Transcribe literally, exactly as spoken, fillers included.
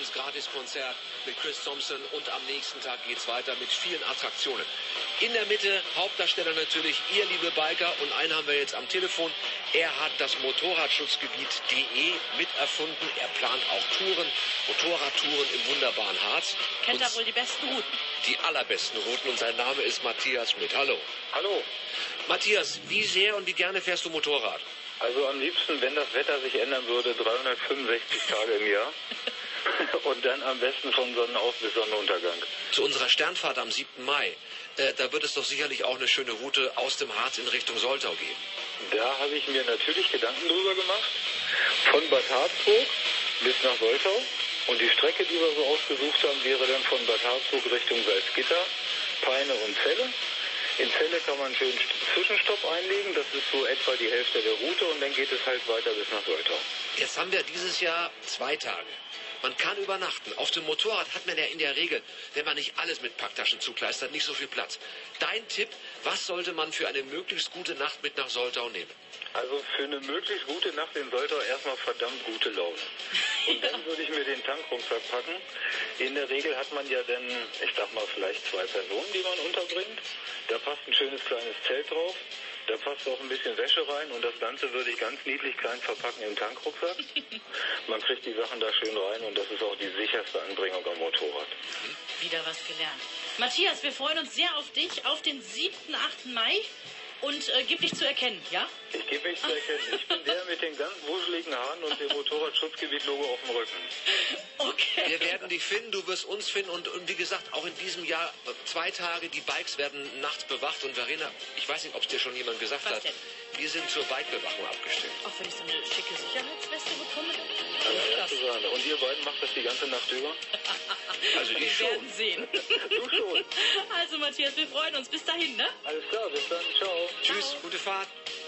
großes Gratiskonzert mit Chris Thompson und am nächsten Tag geht's weiter mit vielen Attraktionen. In der Mitte, Hauptdarsteller natürlich, ihr liebe Biker, und einen haben wir jetzt am Telefon. Er hat das Motorradschutzgebiet.de miterfunden. Er plant auch Touren, Motorradtouren im wunderbaren Harz. Kennt er wohl die besten Routen? Die allerbesten Routen, und sein Name ist Matthias Schmidt. Hallo. Hallo. Matthias, wie sehr und wie gerne fährst du Motorrad? Also am liebsten, wenn das Wetter sich ändern würde, dreihundertfünfundsechzig Tage im Jahr. Und dann am besten von Sonnenauf bis Sonnenuntergang. Zu unserer Sternfahrt am siebten Mai, äh, da wird es doch sicherlich auch eine schöne Route aus dem Harz in Richtung Soltau geben. Da habe ich mir natürlich Gedanken drüber gemacht. Von Bad Harzburg bis nach Soltau. Und die Strecke, die wir so ausgesucht haben, wäre dann von Bad Harzburg Richtung Salzgitter, Peine und Celle. In Celle kann man einen schönen Zwischenstopp einlegen, das ist so etwa die Hälfte der Route, und dann geht es halt weiter bis nach Soltau. Jetzt haben wir dieses Jahr zwei Tage. Man kann übernachten. Auf dem Motorrad hat man ja in der Regel, wenn man nicht alles mit Packtaschen zukleistert, nicht so viel Platz. Dein Tipp, was sollte man für eine möglichst gute Nacht mit nach Soltau nehmen? Also für eine möglichst gute Nacht in Soltau erstmal verdammt gute Laune. Und dann würde ich mir den Tankrucksack packen. In der Regel hat man ja dann, ich sag mal, vielleicht zwei Personen, die man unterbringt. Da passt ein schönes kleines Zelt drauf. Da passt auch ein bisschen Wäsche rein, und das Ganze würde ich ganz niedlich klein verpacken im Tankrucksack. Man kriegt die Sachen da schön rein, und das ist auch die sicherste Anbringung am Motorrad. Wieder was gelernt. Matthias, wir freuen uns sehr auf dich, auf den siebten, achten Mai. Und äh, gib dich zu erkennen, ja? Ich gebe mich zu erkennen. Ich bin der mit den ganz wuscheligen Haaren und dem Motorradschutzgebiet-Logo auf dem Rücken. Okay. Wir werden dich finden, du wirst uns finden, und, und wie gesagt, auch in diesem Jahr zwei Tage, die Bikes werden nachts bewacht, und Verena, ich weiß nicht, ob es dir schon jemand gesagt Was hat, denn? wir sind zur Bikebewachung abgestimmt. Auch wenn ich so eine schicke Sicherheitsweste bekomme, dann Ja, das ist eine. Und ihr beiden macht das die ganze Nacht über? Also ich wir schon. werden sehen. Du schon. Also Matthias, wir freuen uns. Bis dahin, ne? Alles klar, bis dann. Ciao. Tschüss, Ciao. gute Fahrt.